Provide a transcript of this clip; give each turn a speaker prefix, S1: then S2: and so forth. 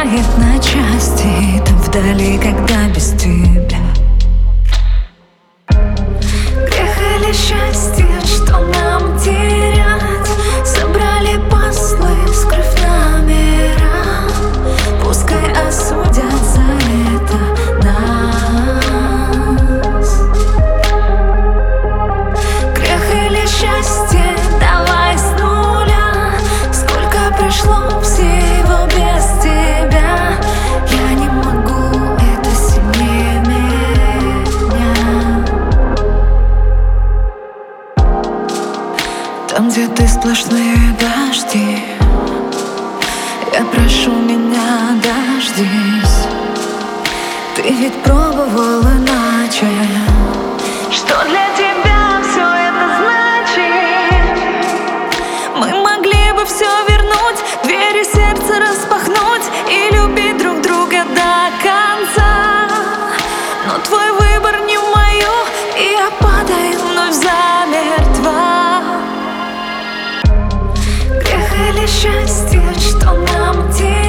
S1: разрывает на части, там вдали, когда без тебя. Грех или счастье, что нам терять? Собрали послы, скрыв номера. Пускай осудят за это нас. Грех или счастье, давай с нуля. Сколько пришло всего без тебя. Я не могу, это сильнее меня. Там, где ты, сплошные дожди. Я прошу, меня дождись. Ты ведь пробовал иначе. Что для тебя все это значит? Мы могли бы все вернуть, двери сердца распахнуть и любить друг друга до конца. Но твой выбор не в мою, и я падаю вновь замертво. Грех или счастье, что нам терять?